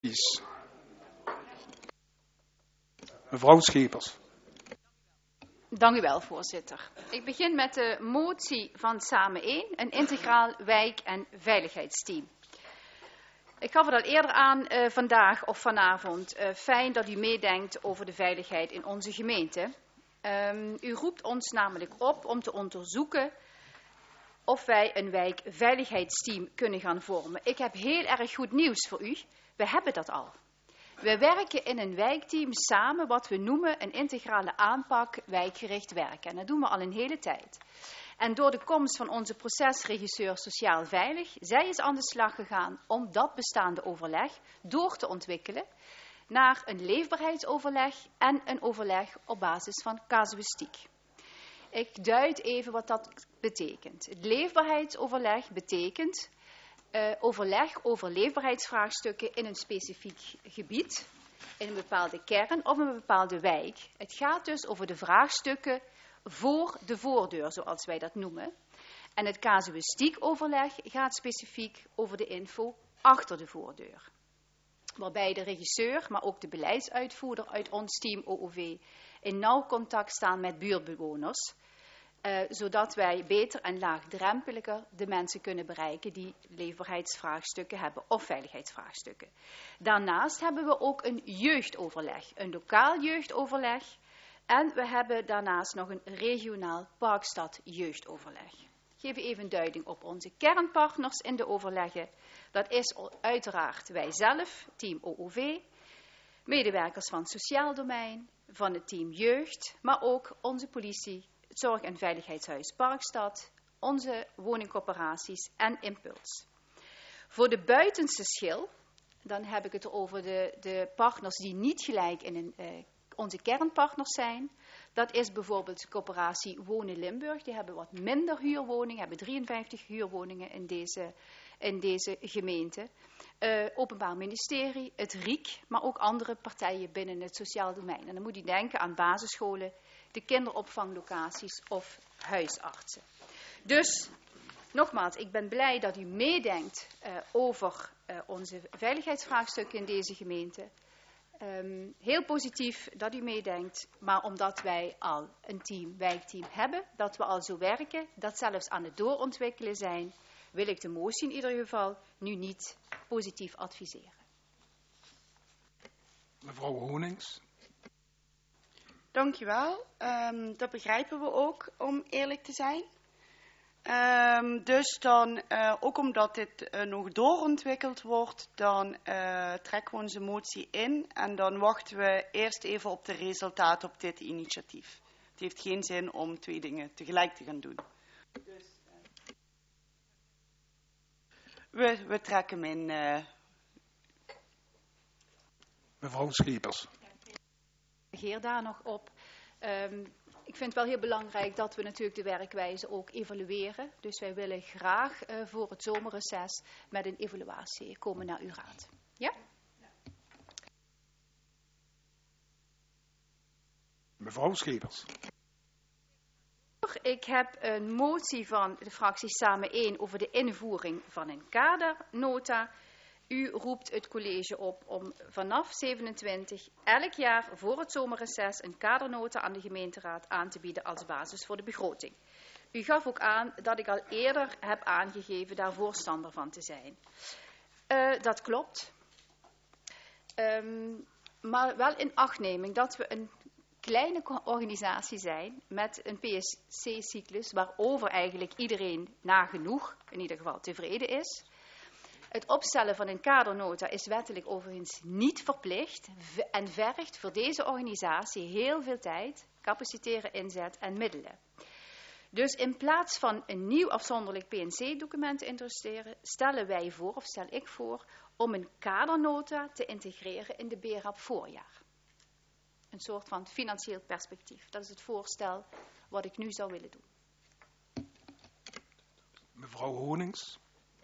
Mevrouw Schepers. Dank u wel, voorzitter. Ik begin met de motie van Samen 1, een integraal wijk- en veiligheidsteam. Ik gaf het al eerder aan vandaag of vanavond. Fijn dat u meedenkt over de veiligheid in onze gemeente. U roept ons namelijk op om te onderzoeken of wij een wijkveiligheidsteam kunnen gaan vormen. Ik heb heel erg goed nieuws voor u. We hebben dat al. We werken in een wijkteam samen wat we noemen een integrale aanpak wijkgericht werken. En dat doen we al een hele tijd. En door de komst van onze procesregisseur Sociaal Veilig, zij is aan de slag gegaan om dat bestaande overleg door te ontwikkelen naar een leefbaarheidsoverleg en een overleg op basis van casuïstiek. Ik duid even wat dat betekent. Het leefbaarheidsoverleg betekent overleg over leefbaarheidsvraagstukken in een specifiek gebied, in een bepaalde kern of een bepaalde wijk. Het gaat dus over de vraagstukken voor de voordeur, zoals wij dat noemen. En het casuïstiek overleg gaat specifiek over de info achter de voordeur. Waarbij de regisseur, maar ook de beleidsuitvoerder uit ons team OOV in nauw contact staan met buurtbewoners. Zodat wij beter en laagdrempeliger de mensen kunnen bereiken die leefbaarheidsvraagstukken hebben of veiligheidsvraagstukken. Daarnaast hebben we ook een jeugdoverleg, een lokaal jeugdoverleg. En we hebben daarnaast nog een regionaal Parkstad jeugdoverleg. Ik geef even een duiding op onze kernpartners in de overleggen. Dat is uiteraard wij zelf, team OOV, medewerkers van het sociaal domein, van het team jeugd, maar ook onze politie, het Zorg- en Veiligheidshuis Parkstad, onze woningcorporaties en Impuls. Voor de buitenste schil, dan heb ik het over de partners die niet gelijk in onze kernpartners zijn. Dat is bijvoorbeeld de coöperatie Wonen Limburg. Die hebben wat minder huurwoningen, hebben 53 huurwoningen in deze gemeente. Openbaar Ministerie, het RIEK, maar ook andere partijen binnen het sociaal domein. En dan moet u denken aan basisscholen, de kinderopvanglocaties of huisartsen. Dus, nogmaals, ik ben blij dat u meedenkt over onze veiligheidsvraagstukken in deze gemeente. Heel positief dat u meedenkt, maar omdat wij al een wijkteam hebben, dat we al zo werken, dat zelfs aan het doorontwikkelen zijn, wil ik de motie in ieder geval nu niet positief adviseren. Mevrouw Honings. Dank u wel. Dat begrijpen we ook, om eerlijk te zijn. Dus dan, ook omdat dit nog doorontwikkeld wordt, dan trekken we onze motie in en dan wachten we eerst even op de resultaten op dit initiatief. Het heeft geen zin om 2 dingen tegelijk te gaan doen. Dus, we trekken hem in. Mevrouw Schepers. Ik reageer daar nog op. Ik vind het wel heel belangrijk dat we natuurlijk de werkwijze ook evalueren. Dus wij willen graag voor het zomerreces met een evaluatie komen naar uw raad. Ja? Mevrouw Schepers. Ik heb een motie van de fractie Samen 1 over de invoering van een kadernota. U roept het college op om vanaf 27 elk jaar voor het zomerreces een kadernota aan de gemeenteraad aan te bieden als basis voor de begroting. U gaf ook aan dat ik al eerder heb aangegeven daar voorstander van te zijn. Dat klopt. Maar wel in achtneming dat we een kleine organisatie zijn met een PSC-cyclus waarover eigenlijk iedereen nagenoeg in ieder geval tevreden is. Het opstellen van een kadernota is wettelijk overigens niet verplicht en vergt voor deze organisatie heel veel tijd, capacitaire inzet en middelen. Dus in plaats van een nieuw afzonderlijk PNC-document te introduceren, stellen wij voor, of stel ik voor, om een kadernota te integreren in de BRAP voorjaar. Een soort van financieel perspectief. Dat is het voorstel wat ik nu zou willen doen. Mevrouw Honings.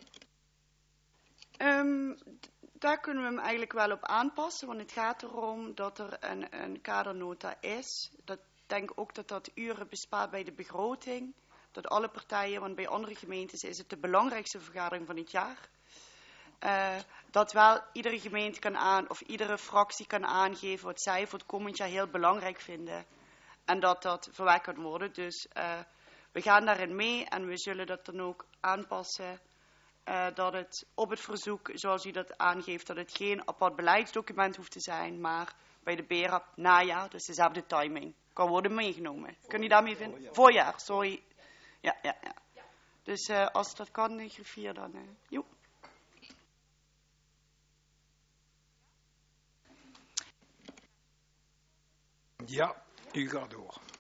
Daar kunnen we hem eigenlijk wel op aanpassen, want het gaat erom dat er een kadernota is. Ik denk ook dat uren bespaart bij de begroting. Dat alle partijen, want bij andere gemeentes is het de belangrijkste vergadering van het jaar. dat wel iedere gemeente of iedere fractie kan aangeven wat zij voor het komend jaar heel belangrijk vinden. En dat verwerkt kan worden. Dus we gaan daarin mee en we zullen dat dan ook aanpassen. Dat het op het verzoek, zoals u dat aangeeft, dat het geen apart beleidsdocument hoeft te zijn, maar bij de BERAP najaar, dus dezelfde timing, kan worden meegenomen. Kun je daarmee vinden? Voorjaar, sorry. Ja. Dus als dat kan, griffier dan. Jo. Ja, u gaat door.